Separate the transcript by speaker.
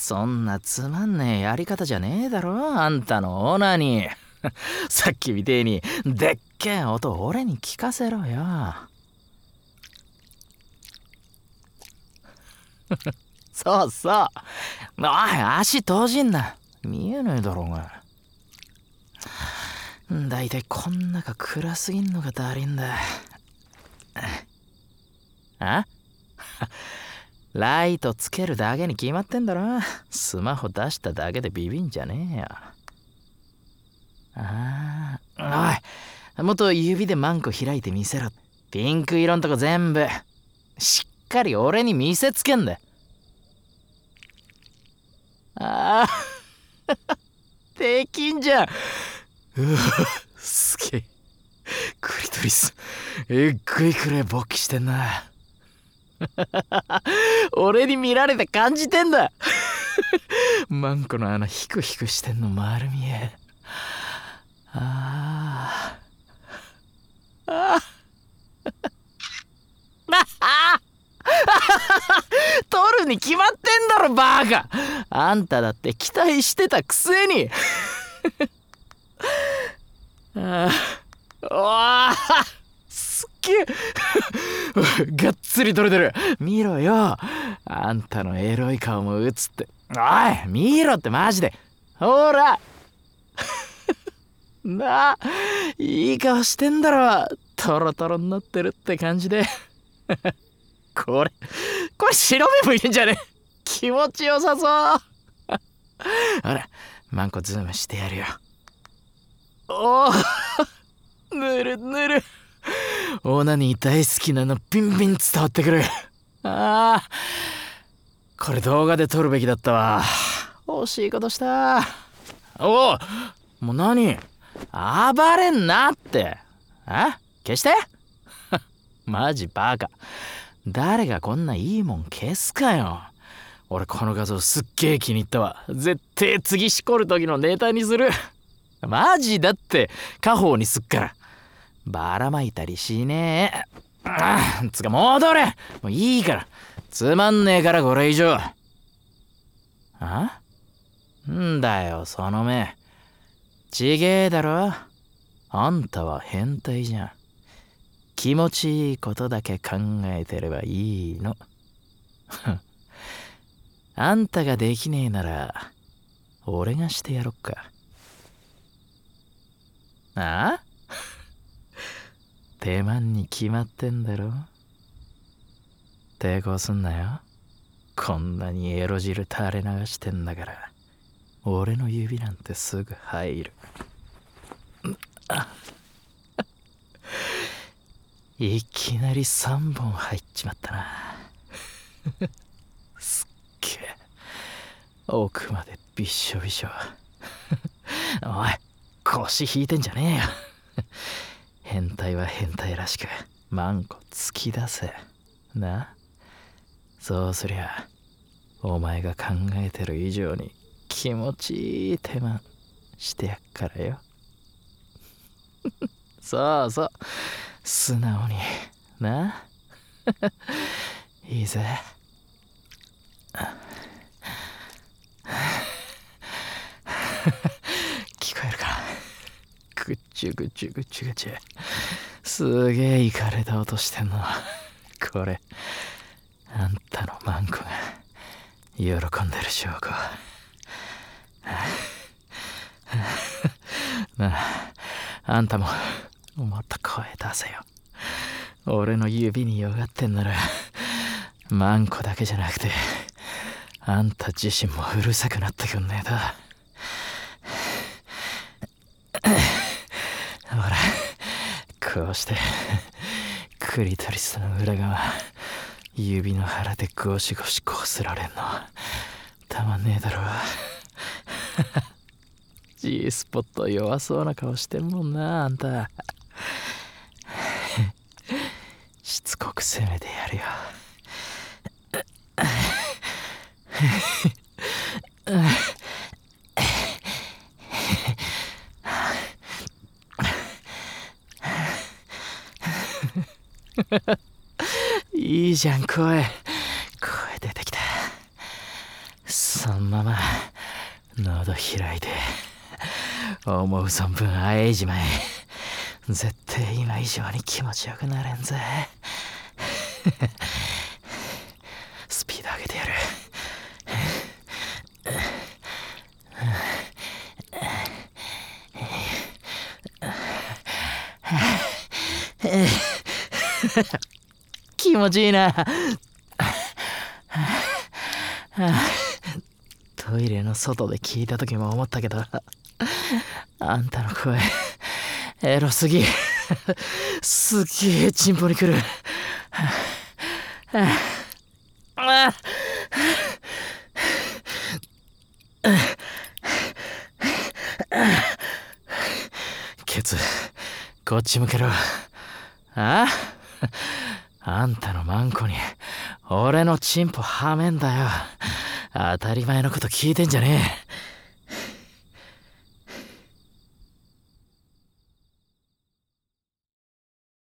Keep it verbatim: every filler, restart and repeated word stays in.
Speaker 1: そんなつまんねえやり方じゃねえだろあんたのオナニー。さっきみてえにでっけえ音俺に聞かせろよ。そうそう。おい、足閉じんな。見えねえだろうが。だいたいこん中暗すぎんのがだりんだ。あライトつけるだけに決まってんだろ。スマホ出しただけでビビんじゃねえよ。ああ、おい、もっと指でマンコ開いてみせろ。ピンク色んとこ全部しっかり俺に見せつけんだ。ああできんじゃん。うわすげえクリトリスえっぐいくらい勃起してんな。俺に見られて感じてんだ。マンコの穴ヒクヒクしてんの丸見え。ああああ取るに決まってんだろバーカ。あんただって期待してたくせに。ああおわすっげえがっつり取れてる。見ろよあんたのエロい顔も映って。おい見ろってマジで。ほらなあいい顔してんだろ。トロトロになってるって感じで。これこれ白目向いてんじゃねえ。気持ちよさそう。ほらマンコズームしてやるよ。おおぬるぬる。オナニー大好きなのビンビン伝わってくる。ああこれ動画で撮るべきだったわ。惜しいことした。おおもう何暴れんなって。あ消して。マジバカ。誰がこんないいもん消すかよ。俺この画像すっげえ気に入ったわ。絶対次しこる時のネタにする。マジだって家宝にすっからばらまいたりしねえ。ああつか戻れ。もういいからつまんねえからこれ以上。あんだよその目ちげえだろ。あんたは変態じゃん。気持ちいいことだけ考えてればいいの。あんたができねえなら俺がしてやろっか。ああ手間に決まってんだろ。抵抗すんなよ。こんなにエロ汁垂れ流してんだから俺の指なんてすぐ入る。いきなりさんぼん入っちまったな。すっげえ奥までびっしょびしょ。おい腰引いてんじゃねえよ。変態は変態らしくマンコ突き出せな。そうすりゃお前が考えてる以上に気持ちいい手間してやっからよ。そうそう素直にな。いいぜ。聞こえるか。ぐちゅぐちゅぐちゅぐちゅすげえイカれた音してんの。これあんたのマンコが喜んでる証拠。なああんたももっと声出せよ。俺の指によがってんならマンコだけじゃなくてあんた自身もうるさくなってくんねえと。ほらこうしてクリトリスの裏側指の腹でゴシゴシこすられんのたまんねえだろ。G スポット弱そうな顔してんもんなあんた。しつこく攻めてやるよ。いいじゃん声声出てきた。そのまま開いて思う存分あえいじまえ。絶対今以上に気持ちよくなれんぜ。スピード上げてやる。気持ちいいな。トイレの外で聞いた時も思ったけど、あんたの声エロすぎ。すげえチンポにくる。ケツこっち向けろ。ああんたのマンコに俺のチンポはめんだよ。当たり前のこと聞いてんじゃねえ。